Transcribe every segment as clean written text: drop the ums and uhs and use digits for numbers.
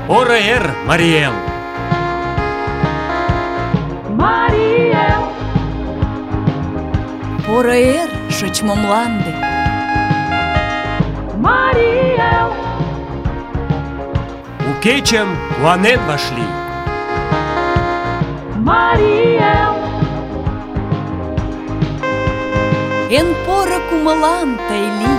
Орăer, Mariel! Mariel! Орăer, шочмо мланде! Mariel! У кечем планет вошли. Mariel! Ен порă cu mălantăi li.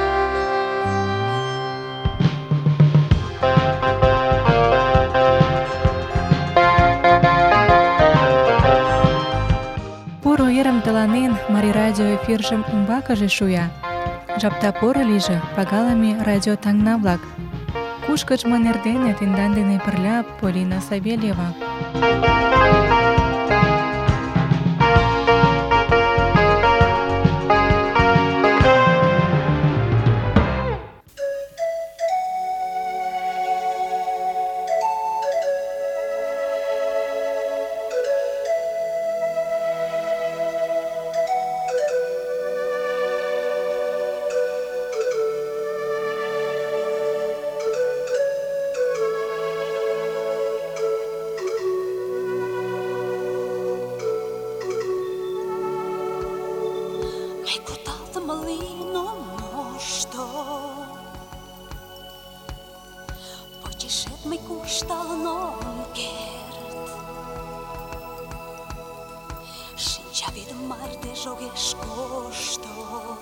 Поро ерым тыланен Марий радио эфиржым умбакыже шуя. Жапта поро лийже, пагалыме радио таҥна-влак. Кушкыж мынер дене тендан дене пырля Полина Савельева. Малино mošto, počešet mi kuštalnom kert. Šinča vid marde žogeš košto,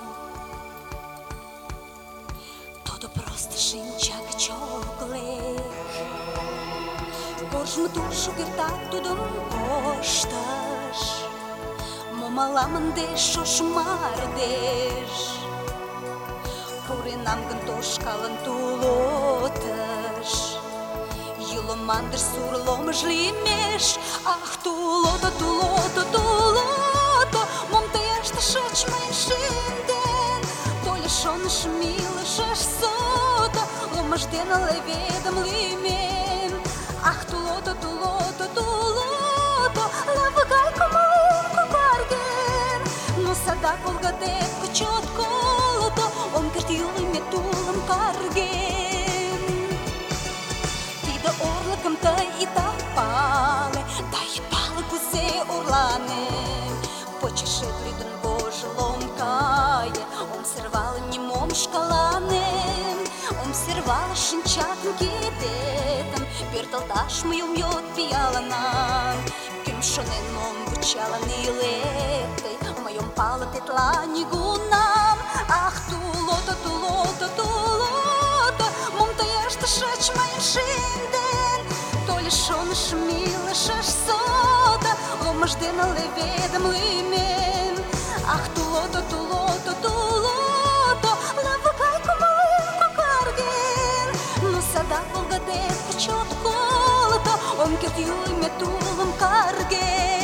todo prost šinčak čoglek. Kožm dušu gertak tudum koštaš, Маламандеш шошмардеш, Пуринам гынтош калын тулотыш, Юлымандыр сурломыж лимеш, Ах, тулото, тулото, тулото, Мом тыяшты шыч мыйын шинден, Толя шоныш милышыш сото, Ломыж дене леведым лимен, Ах, тулото, тулото, тулото, Лавгайко малинко карген, Но садак волгадет кочет колото, Он кертилы ме тулым карген. Тиде орлыкым тый итак пале, Тай пале кузе орланем, Почешет лӱдын вожылом кае, Ом сӧрвале нимом шкаланем, Ом сӧрвале шинчатым кидетым, Пӧртылташ мыйым йот пиаланам. Кӧм шонен мом вучалын илет тый, Мыйым пале тетла нигунам. Ах, тулото, тулото, тулото, Мом тый ыштышыч мыйын шинден, Тольо шонышым илышыш сото, Ломыж дене леведым лиймен. Ах, тулото, тулото, тулото, Лавгайко малинко карген, Но садак волгадет кочет колото, Ом кертилы ме тулым карген.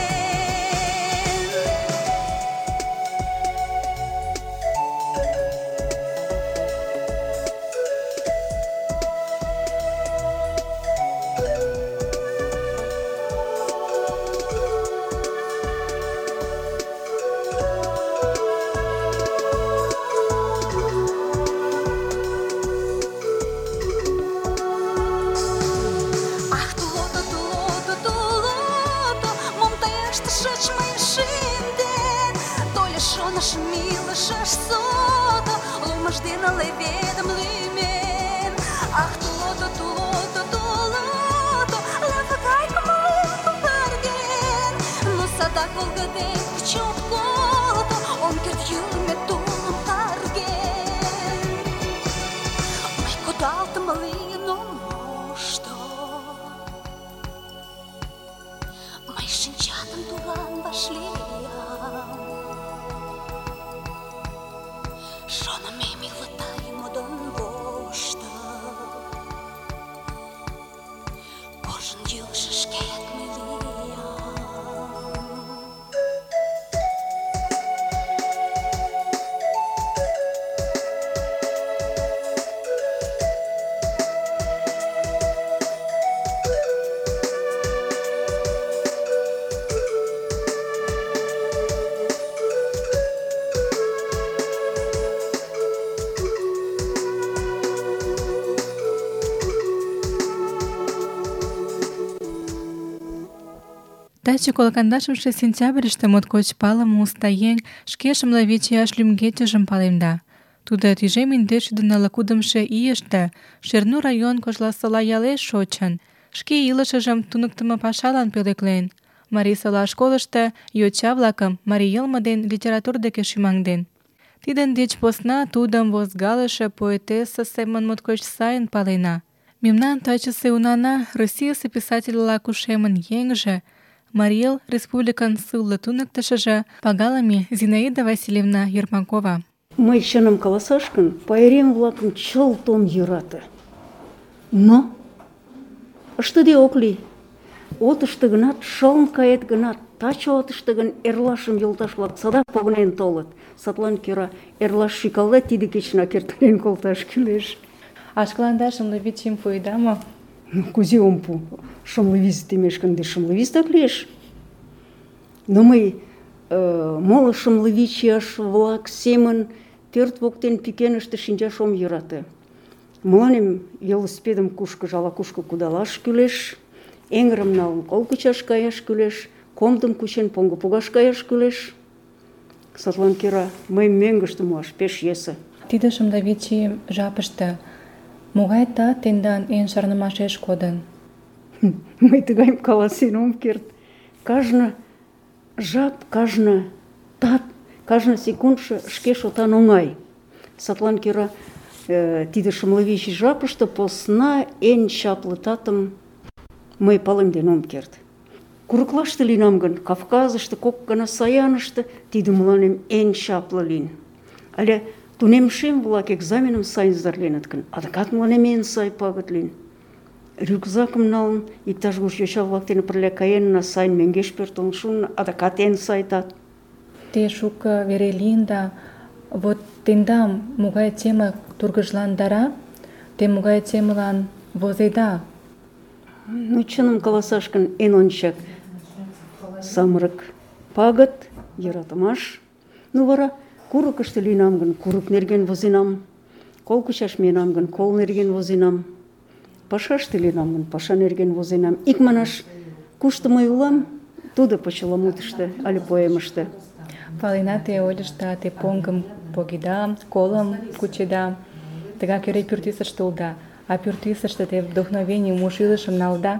Милышыш сото, Ломыж дене леведым лиймен. Ах, тулото, тулото, тулото, Лавгайко малинко карген, Но садак волгадет кочет колото, Ом кертилы ме тулым карген. Мый кудалтым лийын ом мошто, Мый шинчатым туран вашлиям, Шонымем илытай модын воштыл, Коржын йӱлышышкет мый лиям. Таче 15 сентябрьыште моткоч палыме уста еҥ шке шымле вич ияш лӱмгечыжым палемда. Тудо тӱжем индеш ӱдыр кудымшо ийыште Шернур район Кожласола ялеш шочын. Шке илышыжым туныктымо пашалан пӧлеклен. Марисола школышто йоча-влакым марий йылме ден литератур деке шӱмаҥден. Тидын деч посна тудым возгалыше поэтесса семын моткоч сайын палена. Мемнан тачысе унана Российысе писатель-влак ушемын еҥже, Марий Эл Республикан сылле туныктышыжо пагалыме Зинаида Васильевна Ермакова. Мый чыным каласаш гын, пайрем-влакым чылт ом йӧрате. Но ыштыде ок лий. Отышто гынат, шылын кает гынат, таче отышто гын, эрлашым йолташ-влак садак погынен толыт. Садлан кӧра эрлаш шӱкалде тиде кечынак эртарен колташ кӱлеш. А шкаланда шымле вич ийым пуэда мо? Кузе ом пу? Шымле виз темеш гынде шымле визак лиеш. Но мый моло шымле вич ияш-влак семын пӧрт воктен пӱкеныште шинчаш ом йӧрате. Мыланем велосипедым кушкыж ала-кушко кудалаш кӱлеш, эҥырым налын кол кучаш каяш кӱлеш, комдым кучен поҥго погаш каяш кӱлеш. Садлан кӧра мыйым мӧҥгыштӧ муаш пеш йӧсӧ. Тиде шымле вич ий жапыште могай тат тендан эн шарнымашеш кодын? Мый тыгайым каласен ом керт. Кажне жап, кажне тат, кажне секундшо шке шотан оҥай. Садлан кӧра тиде шымле вич ий жапыште посна эн чапле татым мый палемден ом керт. Курыклаште лийынам гын, Кавказыште, кок гана Саяныште, тиде мыланем эн чапле лийын. Але тунемшем-влак экзаменым сайын сдарленыт гын, адакат мыланем эн сай пагыт лийын. Рюкзакым налын, иктаж-куш йоча-влак дене пырля каенна, сайын мӧҥгеш пӧртылын шуынна, адакат эн сай тат. Те шуко вере лийында, вот тендам могай тема тургыжландара, те могай темылан возеда? Ну, чыным каласаш гын, эн ончык самырык пагыт, йӧратымаш. Ну, вара курыкышто лийынам гын, курык нерген возенам, кол кучаш миенам гын, кол нерген возенам, пашаште лийынам гын, паша нерген возенам. Икманаш, кушто мый улам, тудо почеламутышто але поэмыште. Палена, те ойлышда, те поҥгым погеда, колым кучеда, тыгак эре пӱртӱсыштӧ улыда. А пӱртӱсыштӧ те вдохновенийым, уш илышым налыда?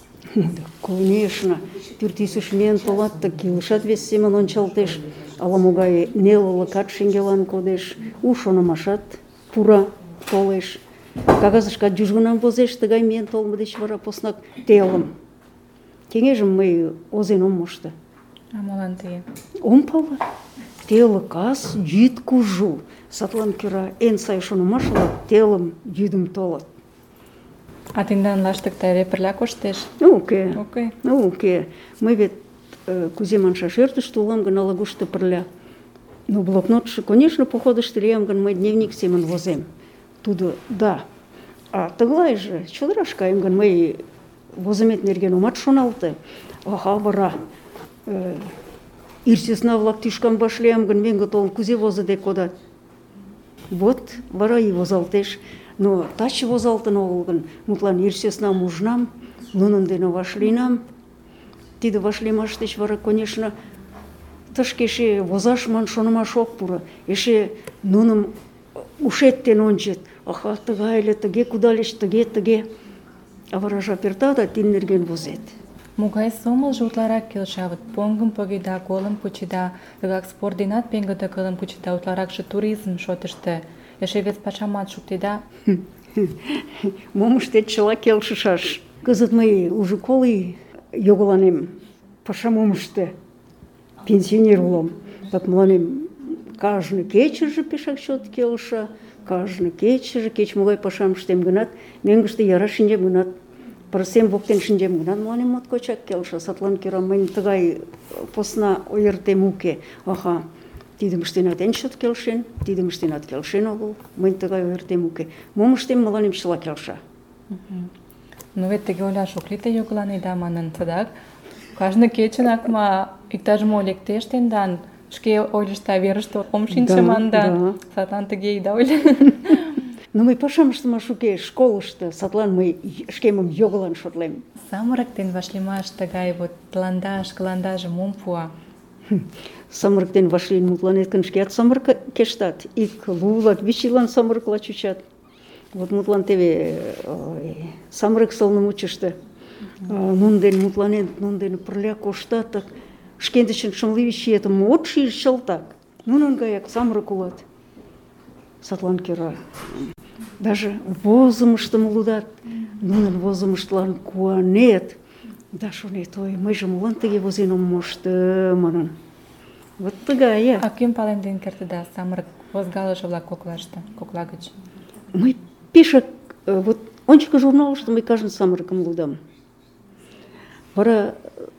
Конечно, пӱртӱсыш миен толат, так илышат вес семын ончалтеш. Ала-могай нелылыкат шеҥгелан кодеш, у шонымашат пура толеш. Кагазышкат южгунам возеш, тыгай миен толмо деч вара поснак телым. Кеҥежым мый возен ом мошто. А молан те? Ом пале. Теле кас, йӱд кужу. Садлан кӧра эн сай шонымаш-влак телым, йӱдым толыт. А тендан лаштыкта эре пырля коштеш? Уке. Уке. Мый вет кузе маншаш, ӧртыштӧ улам гын, ала-кушто пырля. Ну, блокнотшо, конечно, походышто лиям гын, мый дневник семын возем. Тудо, да. А тыглайже, чодыраш каем гын, мый возымет нерген омат шоналте. Ага, вара ир сӧсна-влак тӱшкам вашлиям гын, мӧҥгӧ толын, кузе возыде кодат? Вот, вара и возалтеш. Но таче возалтын огыл гын, мутлан ир сӧснам ужнам, нунын дене вашлийынам. Тиде вашлиймаш деч вара, конечно, тышке эше возаш ман шонымаш ок пуро. Эше нуным ушет дене ончет. Аха, тыгай ыле, тыге кудальыч, тыге. А вара жап эрта да тидын нерген возет. Могай сомылжо утларак келша? Вот поҥгым погеда, колым кучеда, тыгак спорт денат пеҥгыде кылым кучеда, утларакше туризм шотышто. Эше вес пашамат шуктеда? Мом ыштет, чыла келшышаш. Кызыт мый уже коло ий йогыланем, пашам ом ыште. Пенсионер улам. Так мыланем кажне кечыже пешак чот келша, кажне кечыже, кеч-могай пашам ыштем гынат, мӧҥгыштӧ яра шинчем гынат, пырысем воктен шинчем гынат, мыланем моткочак келша. Садлан кӧра мыйын тыгай посна ойыртем уке. Аха, тидым ыштенат эн чот келшен, тидым ыштенат келшен огыл. Мыйын тыгай ойыртем уке. Мом ыштем, мыланем чыла келша. Ну вет тыге ойлаш ок лий, те йогыланеда манын, садак. Кажне кечынак ма иктаж-мо лектеш тендан, шке ойлышда верыште ом шинче манда. Садлан тыге ида ойло. Но мый пашам ыштымаш уке, школышто, садлан мый шкемым йогылан шотлем. Самырык ден вашлиймаш тыгай вот тыланда, шкаландаже мом пуа? Самырык ден вашлийын мутланет гын, шкеат самырык кештат. Ик лу-влак вич ийлан самырыкла чучат. Вот мутлан теве самырык сылнымутчышто нун ден мутланет, нун ден пырля коштат, так шкендычын шымлы вич иетым от шиж чылтак. Нунын гаяк самырык улат. Садлан кӧра даже возымыштым лудат, нунын возымыштлан куанет, да шонет, ой, мыйже молан тыге возен ом мошто манын. Вот тыгае. А кӧм палемден кертыда самырык возгалыше-влак кокла гыч? Мый пешак, вот ончыко журналышто мый кажне самырыкым лудам. Вара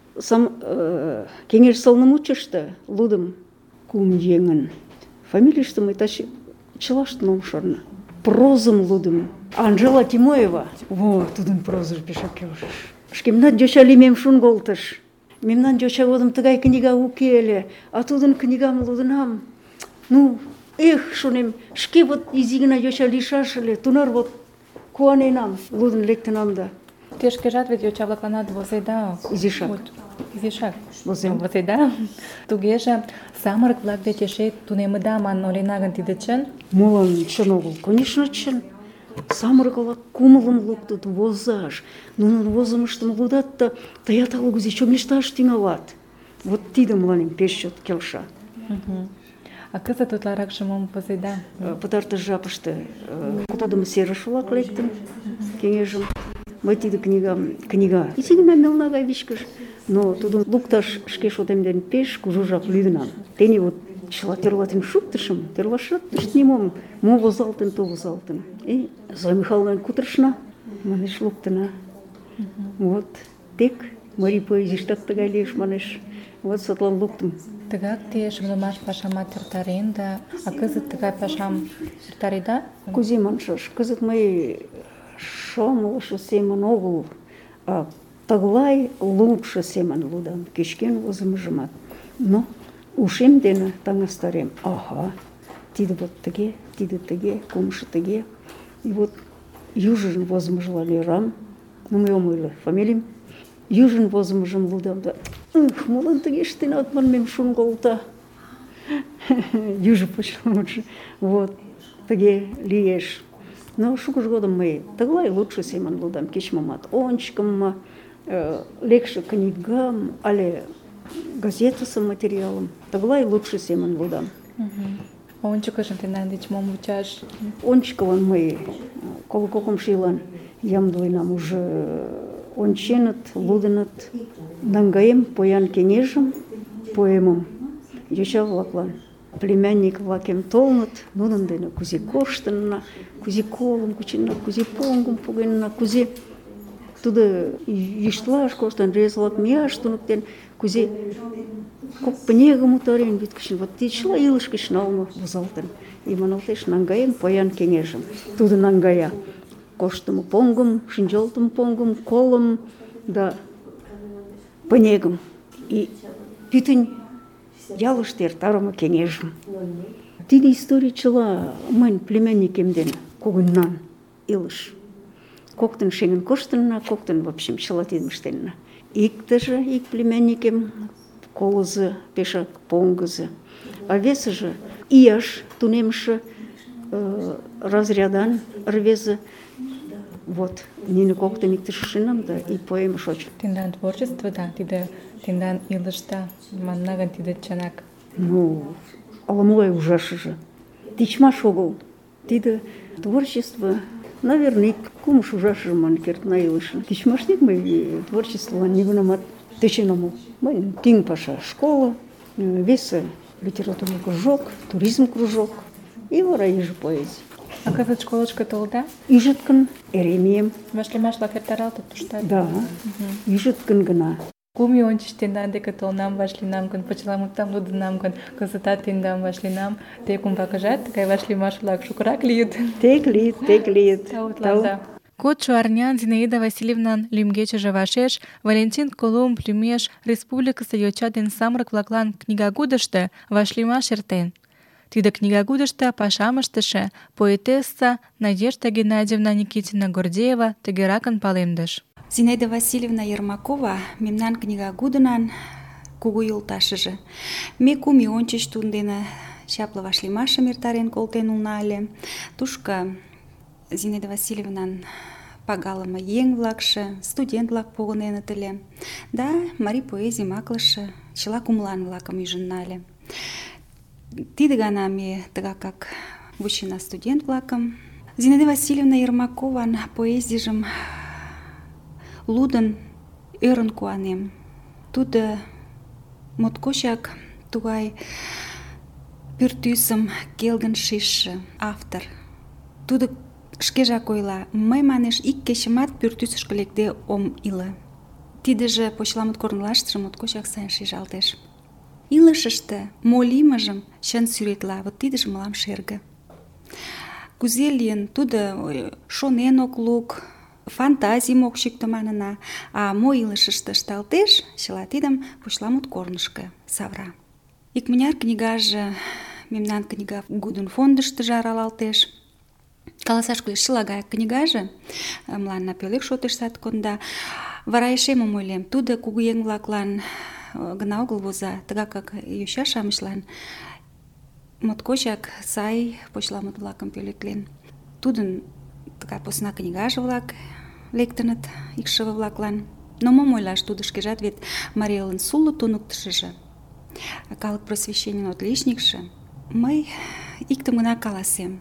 кеҥеж сылнымутчышто лудым кум еҥын. Фамилийыште мый таче чылаштын ом шарне. Прозым лудым. Анжела Тимоева. Вот, тудын прозыжо пешак келшыш. Шкемнат йоча лиймем шун колтыш. Мемнан йоча годым тыгай книга уке ыле, а тудын книгам лудынам. Ну, эх, шонем, шке вот изи гына йоча лийшаш ыле, тунар вот куаненам, лудын лектынам да. Те шкежат вет йоча-влакланат возеда. Изишак. Вот, изишак. Возем. Возеда. Тугеже самырык-влак деч эше тунемыда манын ойлена гын, тиде чын? Молан чын огыл? Конечно, чын. Самырык-влак кумылым луктыт возаш. Нунын возымыштым лудат да тыят ала-кузе чоҥешташ тӱҥалат. Вот тиде мыланем пеш чот келша. А кызыт утларакше мом возеда? Пытартыш жапыште кутадыме серыш-влак лектын кеҥежым. Мый тиде книга изи гына мелна гай вичкыж, но тудым лукташ шке шотем дене пеш кужу жап лӱдынам. Тений вот чыла тӧрлатен шуктышым, тӧрлашат тыште нимом, мо возалтын, то возалтын. И Зоя Михайловнан кутырышна, манеш, луктына. Вот тек марий поэзийыштак тыгай лиеш, манеш. Вот садлан луктым. Тыгак те шымлымаш пашамат эртаренда, а кызыт тыгай пашам эртареда? Кузе маншаш, кызыт мый шымлыше семын огыл, а тыглай лудшо семын лудам, кечкен возымыжымат. Но ушем дене таҥастарем. Ага, тиде вот тыге, тиде тыге, кумшо тыге. И вот южын возымыжлан ӧрам, но мый ом ойло фамилийым. Южын возымыжым лудам да, молан тыге ыштенат манмем шун колта. Южо почеламутшо. Вот, тыге лиеш. Но шукыж годым мый тыглай лудшо семын лудам, кеч-момат ончыкым, лекше книгам, але газетысе материалым. Тыглай лудшо семын лудам. Ончыкыжым тендан деч мом вучаш? Ончыкылан мый коло кокымшо ийлан ямдыленам, уже онченыт, лудыныт. Наҥгаем поян кеҥежым, поэмым йоча-влаклан. Племянник-влакем толыныт, нунын дене кузе коштынна, кузе колым кученна, кузе поҥгым погенна, кузе тудо йӱштылаш коштын, рвезе-влак мияш туныктен, кузе кок пынегым утарен вӱдкышын. Вот тиде чыла илыш гыч налме возалтын. И маналтеш, наҥгаем поян кеҥежым. Тудо наҥгая коштымо поҥгым, шинчалтыме поҥгым, колым да пынегым. И пӱтынь ялыште эртарыме кеҥежым. Тиде историй чыла мыйын племянникем дене когыньнан илыш. Коктын шеҥын коштынна, коктын, в общем, чыла тидым ыштенна. Иктыже, ик племянникем, колызо, пешак поҥгызо, а весыже ияш тунемше разрядан рвезе. Вот, нине коктын иктыш ушенам да и поэма шочын. Тендан творчествода, тиде тендан илышта, манна гын, тиде чынак. Ну, ала-могай ужашыже. Тичмаш огыл. Тиде творчество, наверное, кумыш ужашыже манын кертна илышын. Тичмашнек мый творчестволан нигунамат тӧчен омыл. Мыйын тӱҥ паша школа, весе литературный кружок, туризм кружок и вара иже поэзий. А кызыт школышко толыда? Ӱжыткын эре мием. Вашлиймаш-влак эртаралтыт туштат? Да, ӱжыткын гына. Кум ий ончыч тендан деке толынам, вашлийынам гын, почеламутдам лудынам гын, кызытат тендам вашлийынам. Тек умбакыжат тыгай вашлиймаш-влак шукырак лийыт. Тек лийыт. Тау. Кодшо арнян Зинаида Васильевнан лӱмгечыже вашеш Валентин Колумб лӱмеш республикысе йоча ден самырык-влаклан книгагудышто вашлиймаш эртен. Тиде книгагудышто пашам ыштыше поэтесса Надежда Геннадьевна Никитина Гордеева тыгеракын палемдыш. Зинаида Васильевна Ермакова мемнан книгагудынан кугу йолташыже. Ме кум ий ончыч тудын дене чапле вашлиймашым эртарен колтен улна ыле. Тушко Зинаида Васильевнан пагалыме еҥ-влакше, студент-влак погыненыт ыле. Да, марий поэзийым аклыше чыла кумылан-влакым ӱжын нале. Тиде гана ме тыгакак вучена студент-влакым. Зинаида Васильевна Ермакован поэзийжым лудын ӧрын куанем. Тудо моткочак тугай пӱртӱсым келгын шижше автор. Тудо шкежак ойла: мый, манеш, ик кечымат пӱртӱсышкӧ лекде ом иле. Тидыже почеламут корнылаштыже моткочак сайын шижалтеш. Илышыште мо лиймыжым чын сӱретла, вот тидыже мылам шерге. Кузе лийын, тудо шонен ок лук, фантазийым ок чӱктӧ манына, а мо илышыште ышталтеш, чыла тидым почеламут корнышко савыра. Икмыняр книгаже мемнан книгагудын фондыштыжо аралалтеш. Каласаш кӱлеш, чыла гаяк книгаже мыланна пӧлек шотыштат конда. Вара эше мом ойлем, тудо кугыеҥ-влаклан гына огыл воза, тыгакак йоча-шамычлан моткочак сай почеламут-влакым пӧлеклен. Тудын тыгай посна книгаже-влак лектыныт икшыве-влаклан. Но мом ойлаш, тудо шкежат вет Марий Элын сулло туныктышыжо, калык просвещенийын отличникше. Мый иктым гына каласем: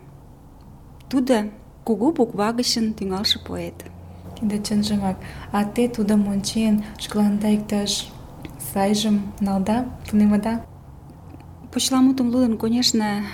тудо кугу буква гычын тӱҥалше поэт. Тиде чынжымак. А те тудым ончен, шкаланда иктаж сайжым налда, тунемыда? Почеламутым лудын, конечно,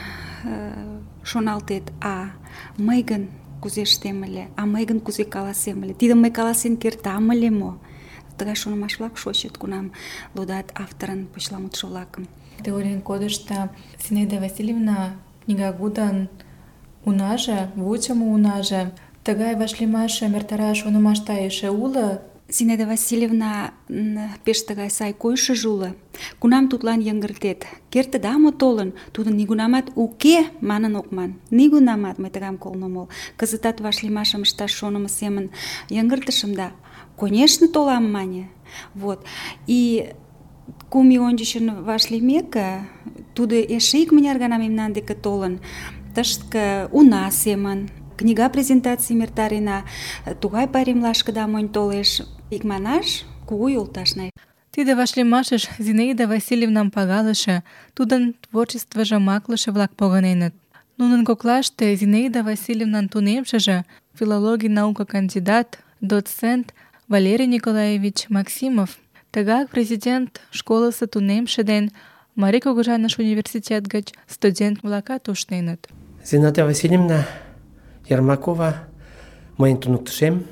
шоналтет: а мый гын кузе ыштем ыле, а мый гын кузе каласем ыле, тидым мый каласен кертам ыле мо? Тыгай шонымаш-влак шочыт, кунам лудат авторын почеламутшо-влакым. Те ойлен кодышто Зинаида Васильевна книгагудын унаже, вучымо унаже, тыгай вашлиймашым эртараш шонымашта эше уло? Зинаида Васильевна пеш тыгай сай койышыжо уло. Кунам тудлан йыҥгыртет: кертыда мо толын? Тудо нигунамат уке манын ок ман. Нигунамат мый тыгайым колын омыл. Кызытат вашлиймашым ышташ шонымо семын йыҥгыртышым да «конечно, толам» мане. Вот. И кум ий ончычын вашлиймеке, тудо эше икмыняр гана мемнан деке толын. Тышке уна семын книга презентацийым эртарена, тугай пайремлашкыда монь толеш. Икманаш, кугу йолташна. Тиде вашлиймашыш Зинаида Васильевнам пагалыше, тудын творчествыжым аклыше-влак погыненыт. Нунын коклаште Зинаида Васильевнан тунемшыже, филологий наука кандидат, доцент Валерий Николаевич Максимов, тыгак президент школысе тунемше ден Марий Кугыжаныш университет гыч студент-влакат ушненыт. Зинаида Васильевна Ермакова мыйын туныктышем.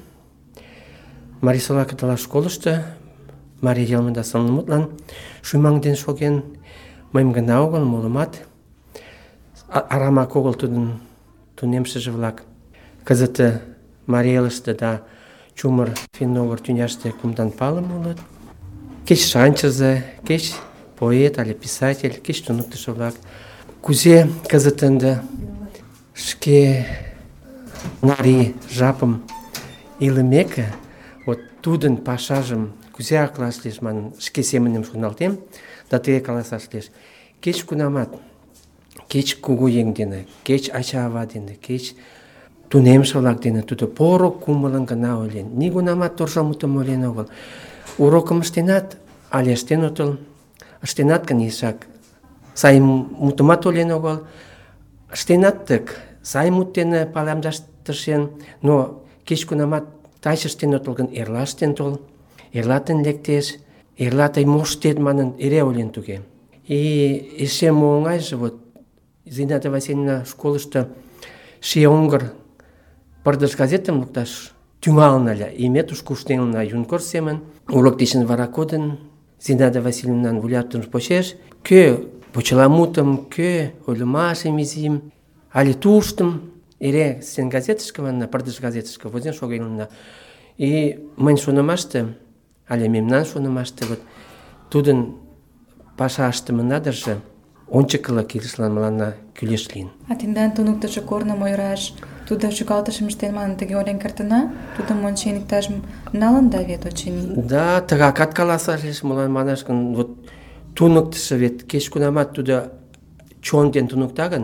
Марисола кытыла школышто Марий Элмыда сылнымутлан шӱмаҥден шоген. Мыйым гына огыл, молымат арамак огыл тудын тунемшыже-влак. Кызыт Марий Элыште да чумыр финно-угыр тӱняште кумдан палыме улыт. Кеч шанчызе, кеч поэт але писатель, кеч туныктышо-влак. Кузе кызыт ынде шке марий жапым илымеке, вот тудын пашажым кузе аклаш лиеш манын шке семынем шоналтем, да тыге каласаш лиеш: кеч-кунамат, кеч кугу еҥ дене, кеч ача-ава дене, кеч тунемше-влак дене тудо поро кумылын гына ойлен, нигунамат торжа мутым ойлен огыл. Урокым ыштенат але ыштен отыл, ыштенат гын изишак сай мутымат ойлен огыл, ыштенат тык сай мут дене палемдаш тыршен, но кеч-кунамат таче ыштен отыл гын, эрла ыштен тол, эрлатын лектеш, эрла тый мо ыштет манын эре ойлен туге. И эше мо оҥайже, вот Зинаида Васильевна школышто ший оҥгыр пырдыж газетым лукташ тӱҥалын ыле. И ме тушко ушнен улына юнкор семын. Урок дечын вара кодын Зинаида Васильевнан вуйлатымыж почеш кӧ почеламутым, кӧ ойлымашым изим але туштым эре сен газетышке манна, пырдыж газетышке возен шоген улына. И мыйын шонымаште, але мемнан шонымаште, вот тудын паша ыштымынадырже ончыкыла килышлан мыланна кӱлеш лийын. А тендан туныктышо корным ойыраш, тудо шӱкалтышым ыштен манын, тыге ойлен кертына? Тудым ончен иктажым налында вет, очыни. Да, тыгакат каласаш лиеш, молан манаш гын, вот туныктышо вет кеч-кунамат тудо чон ден туныкта гын,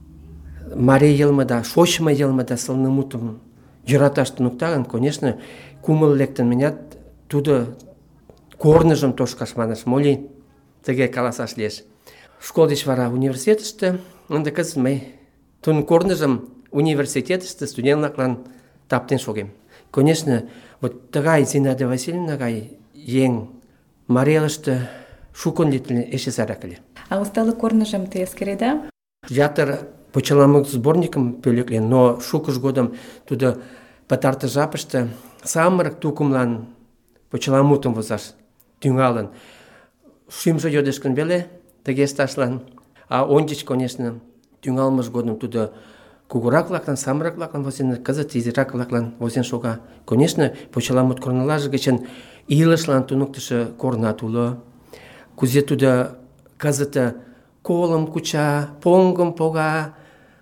марий йылмыда, шочмо йылмыда сылнымутым йӧраташ туныкта гын, конечно, кумыл лектын менят, тудо корныжым тошкаш манаш, мо лийын, тыге каласаш лиеш. Школ деч вара университетыште, ынде кызыт мый тудын корныжым университетыште студент-влаклан таптен шогем. Конечно, вот тыгай Зинаида Васильевна гай еҥ Марий Элыште шукын лийын эше сайрак ыле. А усталык корныжым те эскереда? Ятыр почеламут сборникым пӧлеклен, но шукыж годым тудо пытартыш жапыште самырык тукымлан почеламутым возаш тӱҥалын. Шӱмжӧ йодеш гын веле тыге ышташлан. А ончыч, конечно, тӱҥалмыж годым тудо кугурак-влаклан, самырык-влаклан возен, кызыт изирак-влаклан возен шога. Конечно, почеламут корнылаже гычын илышлан туныктышо корнат уло. Кузе тудо кызыт колым куча, поҥгым пога,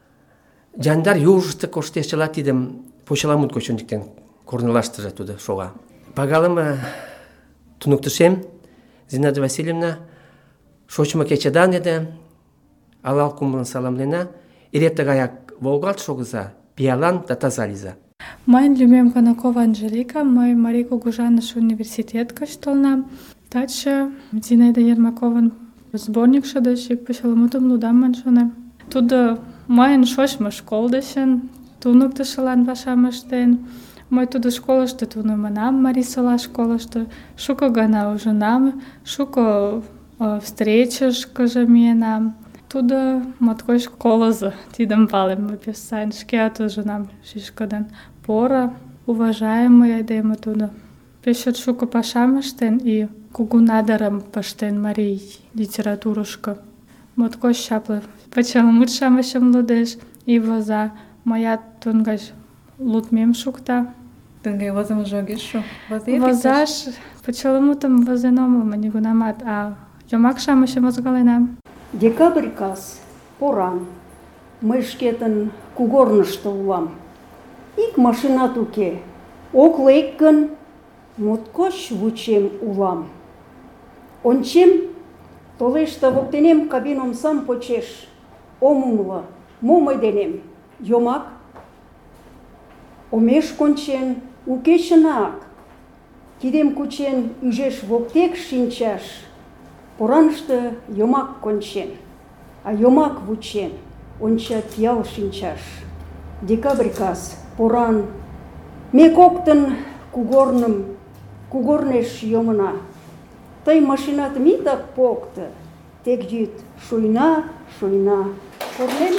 яндар южышто коштеш, чыла тидым почеламут гоч ончыктен корнылаштыже тудо шога. Пагалыме туныктышем Зинаида Васильевна, шочмо кечыдан ede, алал кумылын саламлена, эре тыгаяк волгалт шогыза, пиалан да таза лийза. Мыйын лӱмем Конакова Анжелика, мый Марий кугыжаныш университет гыч толынам. Таче Зинаида Ермаковын сборникше деч ик почеламутым лудам ман шонем. Тудо мыйын шочмо школ дечын туныктышылан пашам ыштен. Мый тудо школышто тунемынам, Марисола школышто. Шуко гана ужынам, шуко встречышкыже миенам. Тудо моткоч колызо, тидым палем мый пеш сайын. Шкеат ужынам шӱшкыдын. Поро, уважаемый айдеме тудо. Пеш чот шуко пашам ыштен и кугу надырым пыштен марий литературышко. Моткоч чапле почеламут-шамычым лудеш и воза. Мыят тудын гыч лудмем шукта. Тыгай возымыжо огеш шу. Возаш почеламутым возен омыл мый нигунамат, а йомак-шамычым возгаленам. Декабрь кас, поран. Мый шкетын кугорнышто улам. Ик машинат уке. Ок лек гын, моткоч вучем улам. Ончем, толеш да воктенем кабин омсам почеш. Ом умыло, мо мый денем? Йомак? Омеш кончен, уке чынак. Кидем кучен, ӱжеш воктек шинчаш. Пораныште йомак кончен, а йомак вучен, онча пиал шинчаш. Декабрь кас, поран, ме коктын кугорнеш йомына. Тый машинатым итак покто, тек йӱд шуйна. Корнем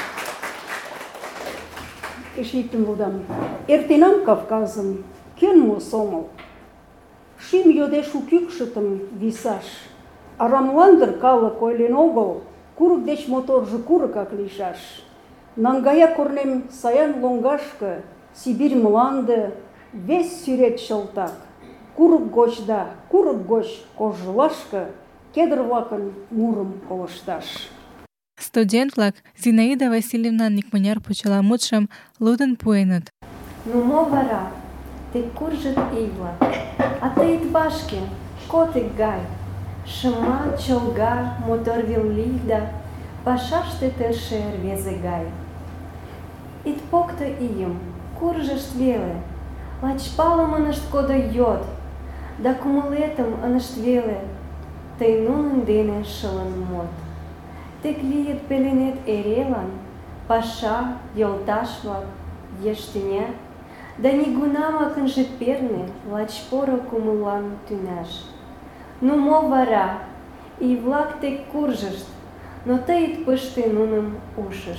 эше иктым лудам. Эртенам Кавказым, кӧн мо сомыл? Шӱм йодеш у кӱкшытым висаш. Арамлан дыр калык ойлен огыл, курык деч моторжо курыкак лийшаш. Наҥгая корнем саян лоҥгашке, Сибирь мланде, вес сӱрет чылтак. Курык гоч да курык гоч кожлашке кедр-влакын мурым колышташ. Студент-влак Зинаида Васильевнан икмыняр почеламутшым лудын пуэныт. Ну мо вара, тек куржыт ий-влак, а тый ит вашке, котик гай. Шыма, чолга, мотор вилли да пашаште тырше рвезе гай. Ит покто ийым, куржышт веле, лач палым ынышт кодо йод, да кумылетым ынышт веле, тый нунын дене шылын мод. Тек лийыт пеленет эрелан, паша, йолташ-влак, еш тӱня, да нигунамак ынже перне лач поро кумыллан тӱняш. Ну мо вара, ий-влак тек куржышт, но тый ит пыште нуным ушыш.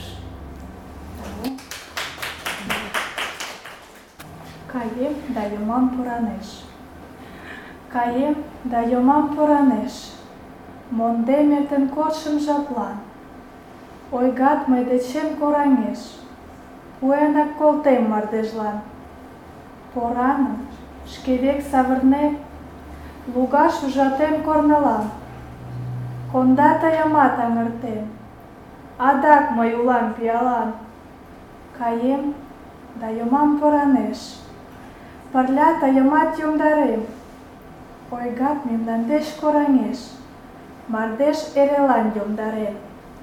Каем да йомам поранеш. Каем да йомам поранеш. Мондем эртен кодшым жаплан. Ойгат мый дечем кораҥеш. Пуэнак колтем мардежлан. Пораным шке век савырнем, лугаш ужатем корнылам. Конда таямат аҥыртен, адак мый улам пиалан. Каем да йомам поранеш, пырля тыйымат йомдарем. Ойгат мемнан деч кораҥеш, мардеж эрелан йомдарен.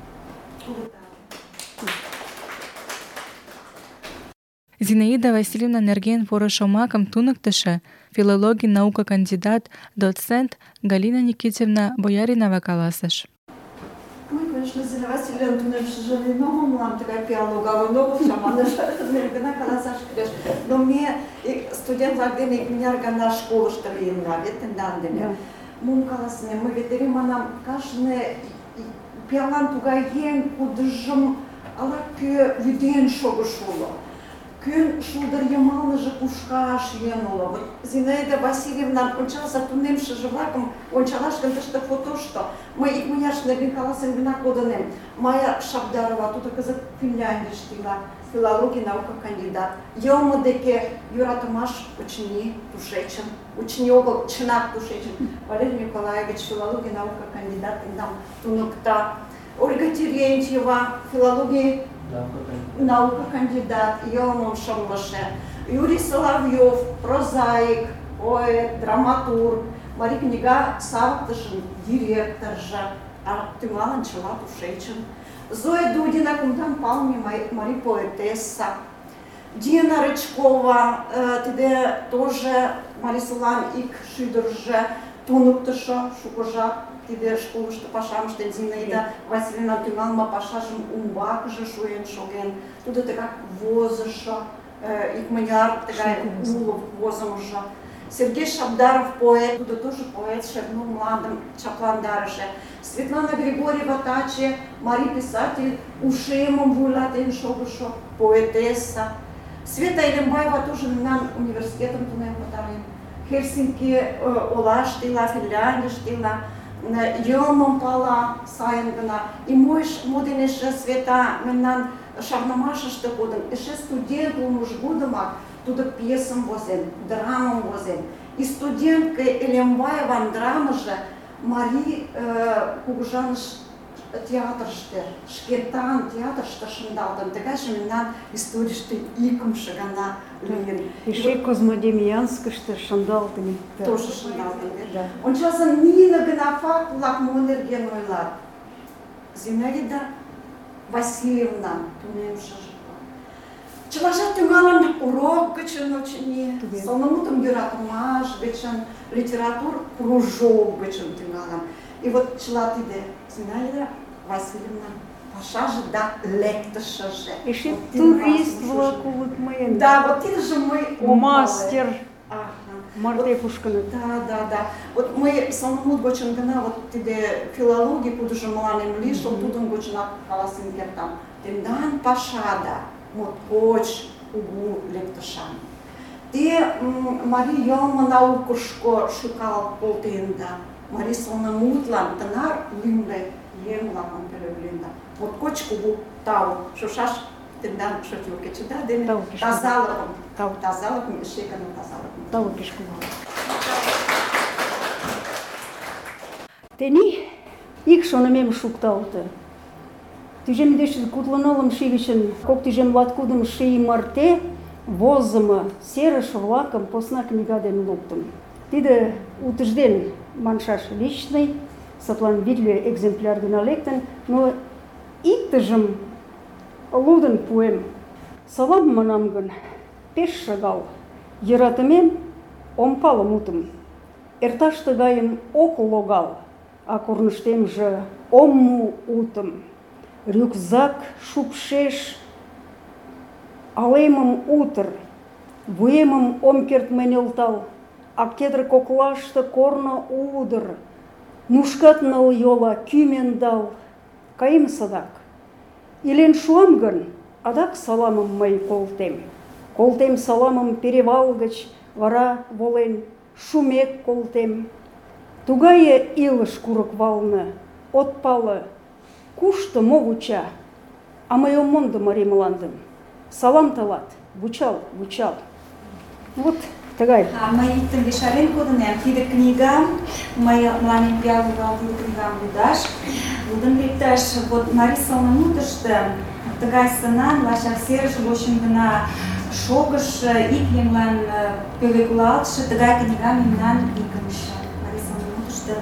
Зинаида Васильевна нерген поро шомакым туныктышо, филологий наука кандидат, доцент Галина Никитьевна Бояринова каласыш. Мый, конечно, Зина Васильевна тунемшыже нимом мылам тыгай пиал логалын огыл, чаманыш гына каласаш кӱлеш. Но ме студент-влак дене икмыняр гана школышто лийынна, вет тендан дене. Мом каласынем, мый вет эре манам, кажне пиалан тугай еҥ, кудыжым ала-кӧ вӱден шогыш уло. Кӧн шулдыр йымалныже кушкаш йӧн уло. Вот Зинаида Васильевна ончалса тунемшыже-влакым ончалаш гын тыште фотошто. Мый икмыняр нерген каласен гына кодынем. Майя Шабдарова, тудо кызыт Финляндийыште ила, филологий наука кандидат. Йылме деке йӧратымаш, очыни, тушечын. Очыни огыл, чынак тушечын. Валерий Николаевич, филологий наука кандидат, тендам туныкта. Ольга Терентьева, филологий наука кандидат, йылмым шымлыше. Юрий Соловьев, прозаик, поэт, драматург, Марий книга савыктышын директоржо, а тӱҥалын чыла тушечын. Зоя Дудина, кумдан палыме марий поэтесса. Дина Рычкова, тиде тоже Марисолан ик шӱдыржӧ, туныктышо, шуко жап тиде школышто пашам ыштен. Зинаида Васильевна тӱҥалме пашажым умбакыже шуен шоген. Тудо тыгак возышо, икмыняр тыгай уло возымыжо. Сергей Шабдаров поэт, тудо тоже поэт, Шернур мландым чапландарыше. Светлана Григорьева таче марий писатель, ушемым вуйлатен шогышо поэтесса. Света Елембаева тоже мемнан университетым тунем пытарен. Хельсинки олаште ила, Финляндийыште ила, йылмым пала сайын гына. И мо дене эше Света мемнан шарнымашыште кодын, эше студент улмыж годымак тудо пьесым возен, драмым возен. И студентка Елембаеван драмыже марий кугыжаныш театрыште, шкетан театрыште шындалтын. Тыгайже мемнан историйыште икымше гана лийын. Эше Козмодемьянскыште шындалтын. Тоже шындалтын. Ончалсан нине гына факт-влак мо нерген ойлат. Зинаида Васильевна тунемшыже. Чылажат тӱҥалын урок гычын, очыни, сылнымутым йӧратымаш гычын, литератур кружок гычын тӱҥалын. И вот чыла тиде Зинаида Васильевна пашаже да лектышыже. Эше турист-влак улыт мыйын. Да, вот тидыже мый ом пале. Мастер марте кушкыныт. Да. Вот мый сылнымут гочын гына вот тиде филологий, кудыжо мыланем лишыл, тудын гочынак каласен кертам. Тендан пашада моткоч кугу лектышан. Те марий йылме наукышко шукал колтенда. Марий сылнымутлан тынар лӱмлӧ еҥ-влакым пӧръеҥда. Моткоч кугу тау шушаш тендан шочмо кечыда дене тазалыкым, эше гана тазалыкым. Тау пеш кугу. Тений ик шонымем шукталте. Тӱжем деч кудло нылымше гычын кок тӱжем латкудымшо ий марте возымо серыш-влакым посна книга дене луктым. Тиде утыжден маншаш личный, садлан витле экземпляр гына лектын, но иктыжым лудын пуэм. Салам манам гын, пеш шагал. Йӧратымем ом пале мутым. Эрташ тыгайым ок логал, а корныштемже ом му утым. Рюкзак шупшеш алемым утыр, вуемым ом керт мый нӧлтал, а кедр коклаште корно удыр. Нушкат ныл йола кӱм ӧндал, каем садак. Илен шуам гын, адак саламым мый колтем. Колтем саламым перевал гыч, вара волен шумек колтем. Тугае илыш курык валне, от пале, кушто мо вуча, а мый ом мондо марий мландым. Салам тылат, вучал. Вот Тыгай. Мый иктым ешарен кодынем. Тиде книгам, мый мыланем пиал логал тиде книгам лудаш. Лудын лекташ, вот Марий сылнымутышто тыгай сынан, лачак серыш гочын гына шогыш, ик еҥлан пӧлеклалтше тыгай книгам мемнан икымше. Марий сылнымутышто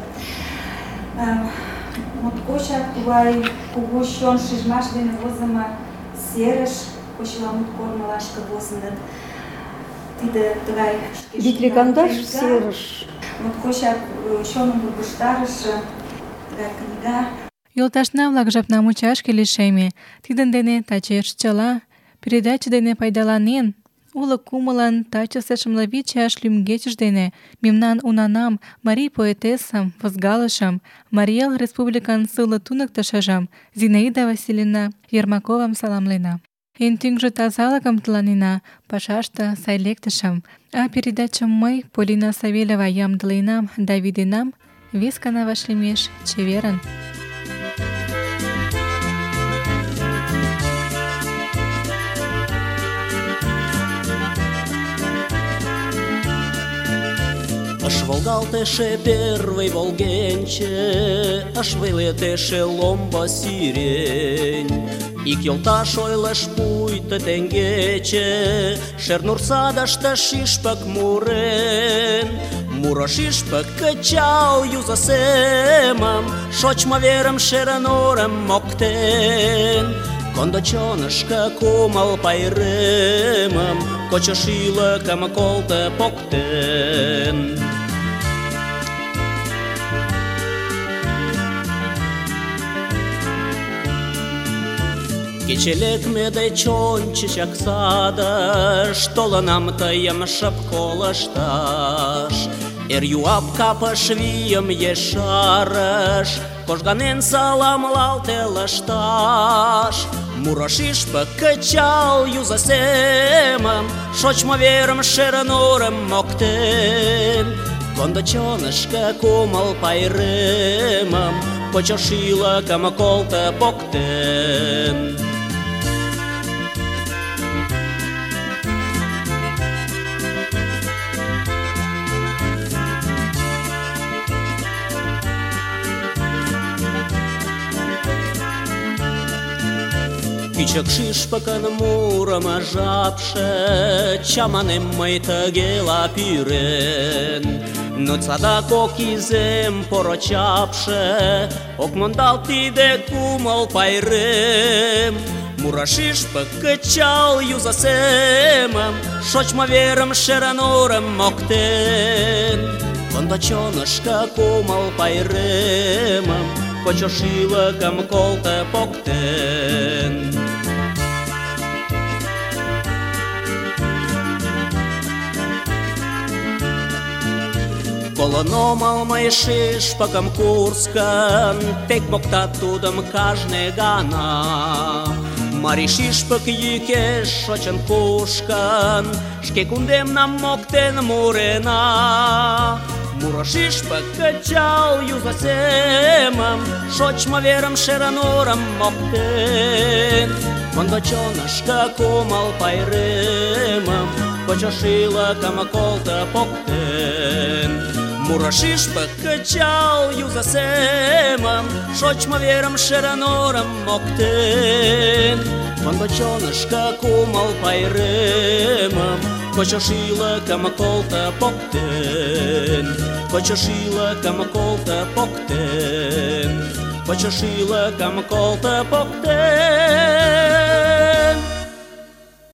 моткочак тугай кугу чон шижмаш дене возымо серыш почеламут корнылашке возыныт. Тиде тыгай Викликандаш серыш. моткочак чоным вургыжтарыше тыгай книга. Йолташна-влак, жапна мучашке лишеме. Тидын дене тачеш чыла передаче дене пайдаланен, уло кумылан тачысе шымле чаш лӱмгечыж дене мемнан унанам, марий поэтессам, возгалышым, Марий Эл Республикан сылле туныктышыжым Зинаида Васильевна Ермаковам саламлена. Эн тӱҥжӧ тазалыкым тыланена, пашаште сай лектышым. А передачым мый, Полина Савельева, ямдыленам да вӱденам. Вес гана вашлиймеш чеверын. Аш волгалтеше первый волгенче, аш вылетеше ломбо сирень. Ик йолташ ойлыш пуйто теҥгече, Шернур садыште шӱшпык мурен. Муро шӱшпык кычал юзо семым, Шочмо верым Шернурым моктен. Кондо чонышко кумыл пайремым, Кочо шӱлыкым колто поктен. Кече лекме деч ончычак садыш толынам тыйым шып колышташ. Эр юап капыш вийым ешарыш, кожганен саламлалте лышташ. Муро шӱшпык кычал юзо семым, Шочмо верым Шернурым моктен. Кондо чонышко кумыл пайремым, Кочо шӱлыкым колто поктен. Кӱчык шӱшпыкын мурымо жапше, Чаманем мый тыгела пӱрен. Но садак ок изем поро чапше, Ок мондалт тиде кумыл пайрем. Муро шӱшпык кычал юзо семым, Шочмо верым Шернурым моктен. Кондо чонышко кумыл пайремым, Кочо шӱлыкым колто поктен. Колын омыл мый шӱшпыкым Курскын, Тек моктат тудым кажне гана. Марий шӱшпык йӱкеш шочын кушкын, Шке кундемнам моктен мурена. Муро шӱшпык кычал юзо семым, Шочмо верым Шернурым моктен. Кондо чонышко кумыл пайремым, Кочо шӱлыкым колто поктен. Муро шӱшпык кычал юзо семым, Шочмо верым Шернурым моктен. Кондо чонышко кумыл пайремым, Кочо шӱлыкым колто поктен. Кочо шӱлыкым колто поктен. Кочо шӱлыкым колто поктен.